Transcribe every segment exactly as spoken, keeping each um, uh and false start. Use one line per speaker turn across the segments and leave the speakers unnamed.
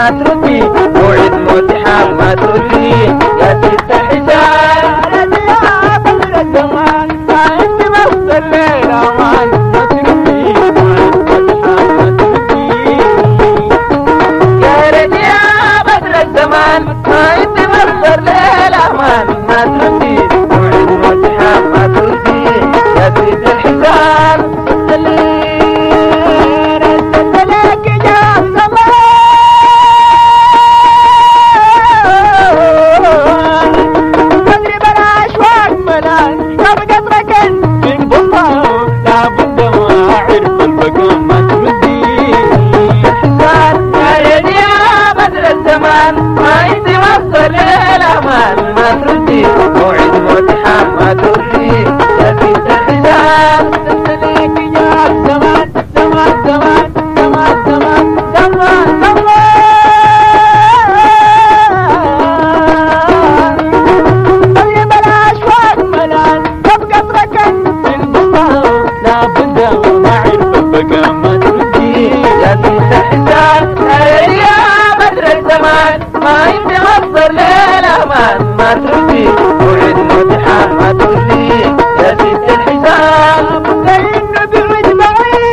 ما تردي موعد متحاب ما تردي يا ست الحسان
يا بدر الزمان ما انت مصر الليل امان ما تردي موعد متحاب ما تردي
يا ريت يا بدر الزمان ما انت مصر ليل امان ما تردي موعد متحاب ما تردي يا ست الحسان ما تردي موعد متحاب ما تردي يا ست الحسان
تسليك يا زمان زمان زمان زمان زمان زمان زمان طيب الاشواق ملان تبقى بركن بالبصار لابد وما عرف بقى ما تردي
يا ست الحسان يا بدر الزمان ما انت مصر للامان ما تردي موعد متحاب ما تردي يا ست الحسان
لانه بعد بعيد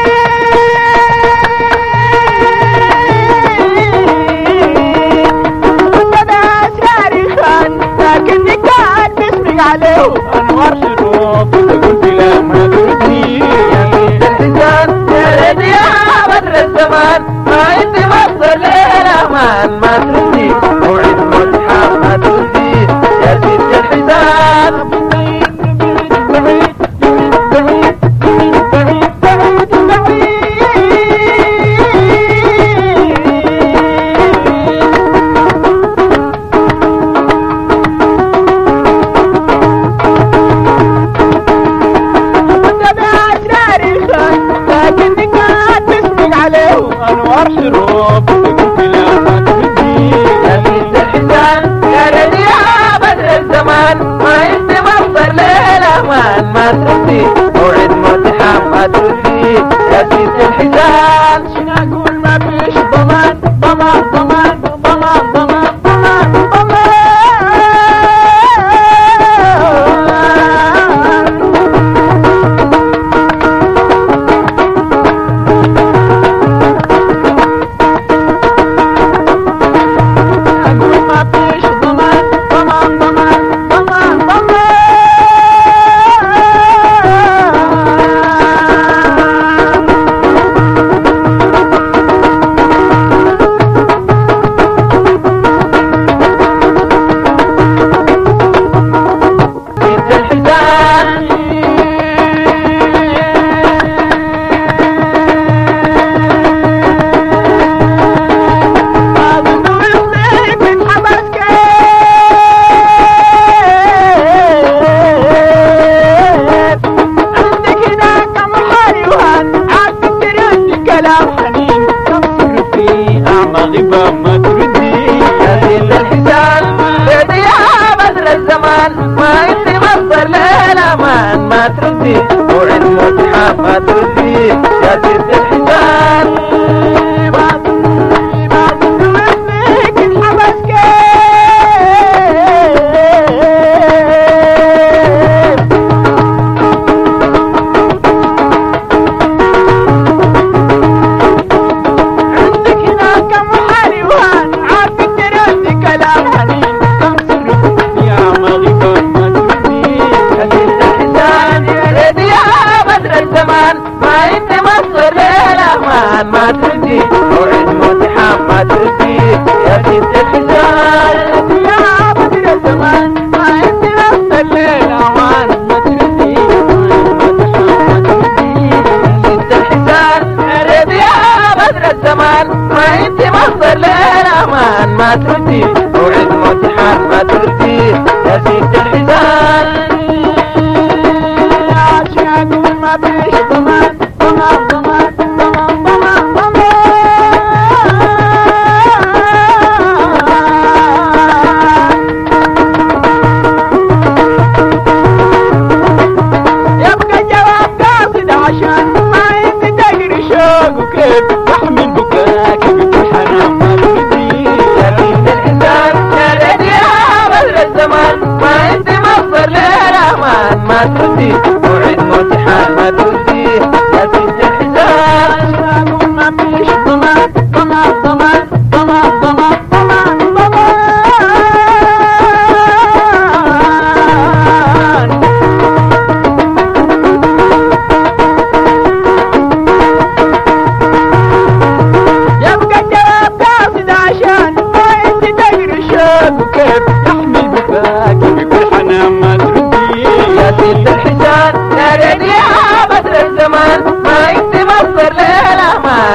وصدى اسراري خان لكني كان باسمك عليه انوار شروق قلت لا ما تردي
يا ست الحسان يا ريت يا بدر الزمان ما انت مصر للامان ما تردي موعد متحاب ما تردي يا ست الحسان
بعيد بعيد بعيد بعيد بعيد لكني كان باسمك عليه انوار شروق قلت لا ما تردي
يا ست الحسان يا ريت يا بدر الزمان ما انت مصر للامان ما تردي موعد متحاب ما تردي يا ست الحسان
شنو اقول ما فيش ضمان ضمان ضمان ضمان ضمان ضمان ضمان اقول ما فيش ضمان ضمان ضمان ضمان ضمان
ست الحسان
غيبة ما تردي
يا ست الحسان بعد يا بدر الزمان ما انت مصر للامان ما تردي موعد متحاب ما تردي يا ست الحسان ما تردي موعد متحاب ما تردي يا ست الحسان
يا بدر الزمان ما انت نفس الليل امان ما تردي ما تردي
ست الحسان رد يا بدر الزمان ما انت مصر للامان ما تردي موعد متحاب ما تردي يا ست الحسان
عشان اقول ما فيش ضمان ضمان ضمان ضمان ضمان ضمان يبقى جواب قاصد عشان ما انت تقري شوق وكيف تحمل بكاك بتحنى ما تردي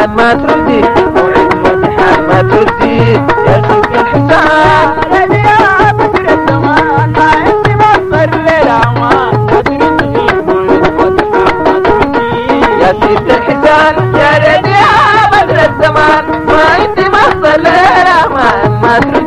الأمان ما تردي موعد الامتحان ما تردي يا شيخ الحساب
يا بدر الزمان ما انت مصدر للامان ما تردي موعد الامتحان ما تردي
يا سيد الحسان يا ريت يا بدر الزمان ما انت مصدر للامان ما تردي